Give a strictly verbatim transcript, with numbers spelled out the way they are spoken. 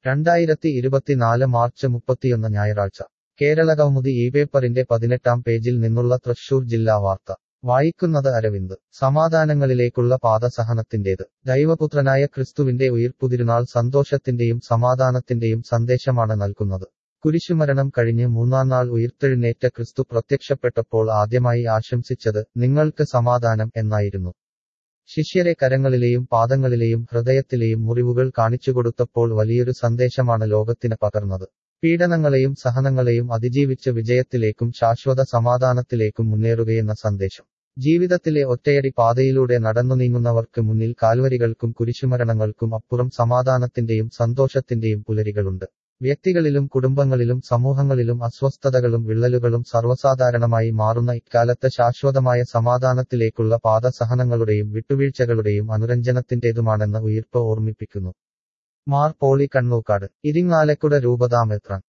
രണ്ടായിരത്തി ഇരുപത്തിനാല് മാർച്ച് മുപ്പത്തിയൊന്ന് ഞായറാഴ്ച കേരളകൗമുദി ഈ പേപ്പറിന്റെ പതിനെട്ടാം പേജിൽ നിന്നുള്ള തൃശൂർ ജില്ലാ വാർത്ത വായിക്കുന്നത് അരവിന്ദ്. സമാധാനങ്ങളിലേക്കുള്ള പാത സഹനത്തിന്റേത്. ദൈവപുത്രനായ ക്രിസ്തുവിന്റെ ഉയിർപ്പുതിരുനാൾ സന്തോഷത്തിന്റെയും സമാധാനത്തിന്റെയും സന്ദേശമാണ് നൽകുന്നത്. കുരിശുമരണം കഴിഞ്ഞ് മൂന്നാം നാൾ ഉയിർത്തെഴുന്നേറ്റ ക്രിസ്തു പ്രത്യക്ഷപ്പെട്ടപ്പോൾ ആദ്യമായി ആശംസിച്ചത് നിങ്ങൾക്ക് സമാധാനം എന്നായിരുന്നു. ശിഷ്യരെ കരങ്ങളിലെയും പാദങ്ങളിലെയും ഹൃദയത്തിലെയും മുറിവുകൾ കാണിച്ചുകൊടുത്തപ്പോൾ വലിയൊരു സന്ദേശമാണ് ലോകത്തിന് പകർന്നത്. പീഡനങ്ങളെയും സഹനങ്ങളെയും അതിജീവിച്ച് വിജയത്തിലേക്കും ശാശ്വത സമാധാനത്തിലേക്കും മുന്നേറുകയെന്ന സന്ദേശം. ജീവിതത്തിലെ ഒറ്റയടി പാതയിലൂടെ നടന്നു നീങ്ങുന്നവർക്ക് മുന്നിൽ കാൽവരികൾക്കും കുരിശുമരണങ്ങൾക്കും അപ്പുറം സമാധാനത്തിന്റെയും സന്തോഷത്തിന്റെയും പുലരികളുണ്ട്. വ്യക്തികളിലും കുടുംബങ്ങളിലും സമൂഹങ്ങളിലും അസ്വസ്ഥതകളും വിള്ളലുകളും സർവ്വസാധാരണമായി മാറുന്ന ഇക്കാലത്ത് ശാശ്വതമായ സമാധാനത്തിലേക്കുള്ള പാത സഹനങ്ങളുടെയും വിട്ടുവീഴ്ചകളുടെയും അനുരഞ്ജനത്തിന്റേതുമാണെന്ന് ഉയിർപ്പ് ഓർമ്മിപ്പിക്കുന്നു. മാർ പോളി കണ്ണൂക്കാട്. ഇരിങ്ങാലക്കുട രൂപതാമെത്രാൻ.